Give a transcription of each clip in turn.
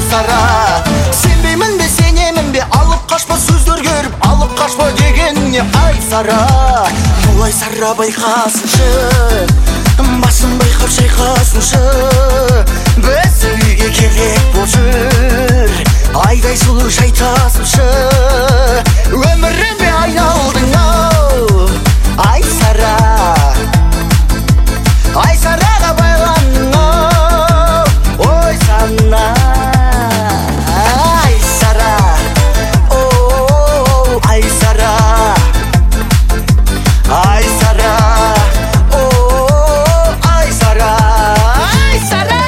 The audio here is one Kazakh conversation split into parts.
Сара, сенбеймін бе сенемін бе, алып қашпа сөздер көріп, алып қашпа деген не? Ай Сара, олай Сара байқасыншы, басын байқап шайқасыншы, біз үйге керек болып жүр, айдай сұлу шайтасыншы, өміріме айналдың ау. Ай Сара, ай Сараға байландың ау, ой сана. Ай Сара, оу, ай Сара, ай Сара, оу, ай Сара, ай Сара.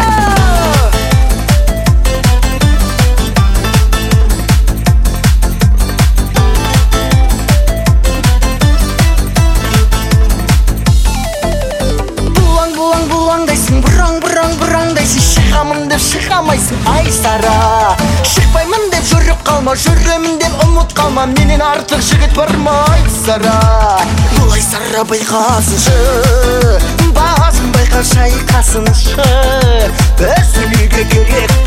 Бұлаңдайсың, бұраңдайсың, шығамын деп шығамайсың. Ай Сара, шықпаймын деп жүріп қалма, жүремін деп ұмыт қалма, менен артық жігіт бар ма? Ай Сара, бұлай Сара байқасыншы, басын байқап шайқасыншы, біз үйге керек